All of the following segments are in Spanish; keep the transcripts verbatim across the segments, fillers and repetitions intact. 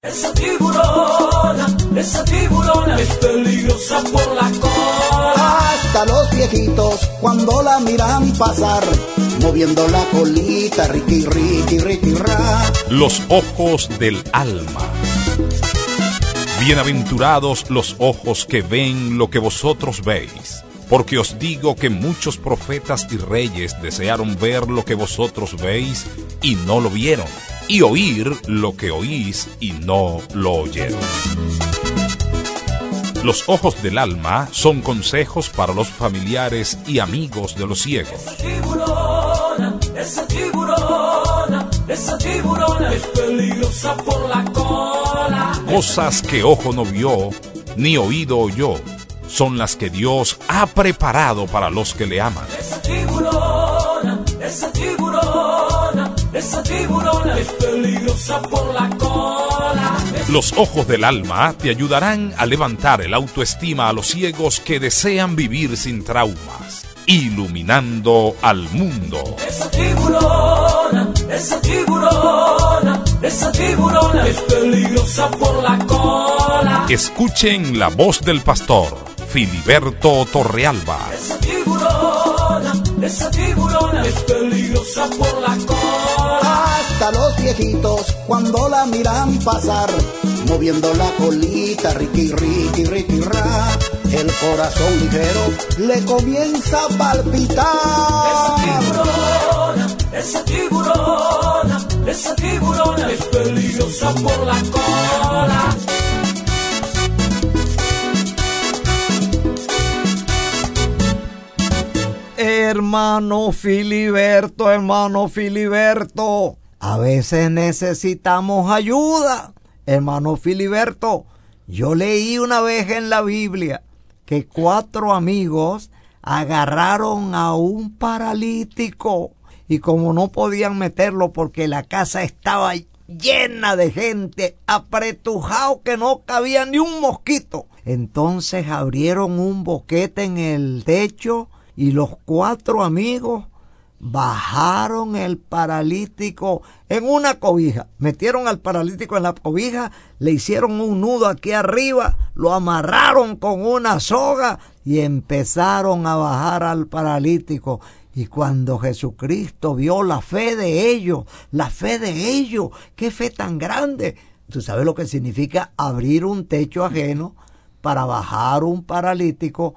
Esa tiburona, esa tiburona es peligrosa por la cola. Hasta los viejitos cuando la miran pasar, moviendo la colita, riqui, riqui, riqui, ra. Los ojos del alma. Bienaventurados los ojos que ven lo que vosotros veis, porque os digo que muchos profetas y reyes desearon ver lo que vosotros veis y no lo vieron, y oír lo que oís y no lo oyeron. Los ojos del alma son consejos para los familiares y amigos de los ciegos. Esa tiburona, esa tiburona, esa tiburona es peligrosa por la cola. Cosas que ojo no vio, ni oído oyó, son las que Dios ha preparado para los que le aman. Esa tiburona, esa tiburona, esa tiburona es peligrosa por la cola. Los ojos del alma te ayudarán a levantar el autoestima a los ciegos que desean vivir sin traumas, iluminando al mundo. Esa tiburona, esa tiburona, esa tiburona es peligrosa por la cola. Escuchen la voz del pastor Filiberto Torrealba. Esa tiburona, esa tiburona es peligrosa por la cola. Hasta los viejitos cuando la miran pasar, moviendo la colita, riqui, riqui, riqui, ra. El corazón ligero le comienza a palpitar. Esa tiburona, esa tiburona, esa tiburona es peligrosa por la cola. Hermano Filiberto, hermano Filiberto, a veces necesitamos ayuda. Hermano Filiberto, yo leí una vez en la Biblia que cuatro amigos agarraron a un paralítico y como no podían meterlo porque la casa estaba llena de gente, apretujado que no cabía ni un mosquito, entonces abrieron un boquete en el techo y los cuatro amigos bajaron el paralítico en una cobija, metieron al paralítico en la cobija, le hicieron un nudo aquí arriba, lo amarraron con una soga y empezaron a bajar al paralítico. Y cuando Jesucristo vio la fe de ellos, la fe de ellos, qué fe tan grande. ¿Tú sabes lo que significa abrir un techo ajeno para bajar un paralítico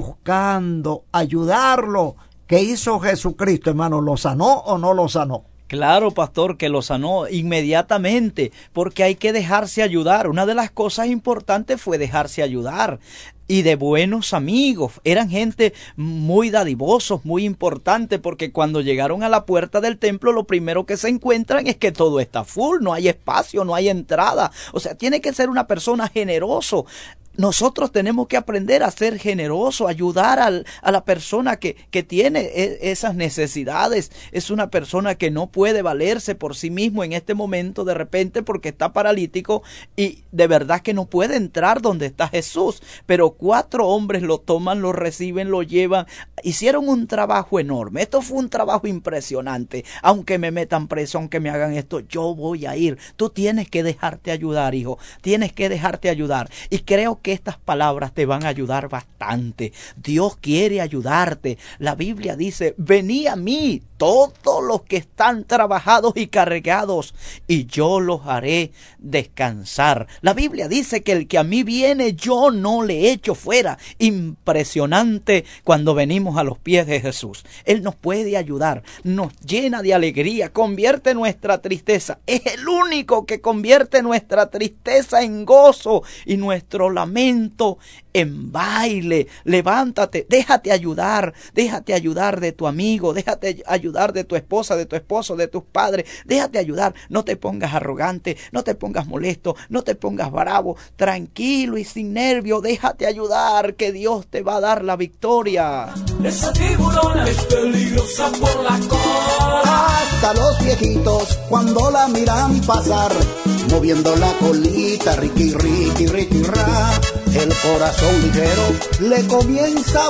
buscando ayudarlo? ¿Qué hizo Jesucristo, hermano? ¿Lo sanó o no lo sanó? Claro, pastor, que lo sanó inmediatamente, porque hay que dejarse ayudar. Una de las cosas importantes fue dejarse ayudar. Y de buenos amigos, eran gente muy dadivosos, muy importante, porque cuando llegaron a la puerta del templo, lo primero que se encuentran es que todo está full, no hay espacio, no hay entrada. O sea, tiene que ser una persona generoso. Nosotros tenemos que aprender a ser generosos, ayudar al, a la persona que, que tiene e, esas necesidades. Es una persona que no puede valerse por sí mismo en este momento de repente porque está paralítico y de verdad que no puede entrar donde está Jesús. Pero cuatro hombres lo toman, lo reciben, lo llevan. Hicieron un trabajo enorme. Esto fue un trabajo impresionante. Aunque me metan preso, aunque me hagan esto, yo voy a ir. Tú tienes que dejarte ayudar, hijo. Tienes que dejarte ayudar. Y creo que que estas palabras te van a ayudar bastante. Dios quiere ayudarte. La Biblia dice, venid a mí todos los que están trabajados y cargados, y yo los haré descansar. La Biblia dice que el que a mí viene, yo no le echo fuera. Impresionante cuando venimos a los pies de Jesús. Él nos puede ayudar, nos llena de alegría, convierte nuestra tristeza. Es el único que convierte nuestra tristeza en gozo y nuestro lamento en baile. Levántate, déjate ayudar, déjate ayudar de tu amigo, déjate ayudar de tu esposa, de tu esposo, de tus padres, déjate ayudar. No te pongas arrogante, no te pongas molesto, no te pongas bravo, tranquilo y sin nervio, déjate ayudar, que Dios te va a dar la victoria. Esa tiburona es peligrosa por la cola. Hasta los viejitos cuando la miran pasar, moviendo la colita, riqui, riqui, riqui, ra. El corazón ligero le comienza a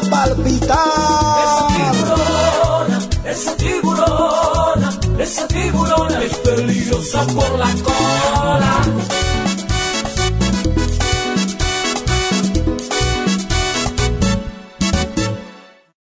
palpitar. Esa tiburona, esa tiburona, esa tiburona es peligrosa por la cola.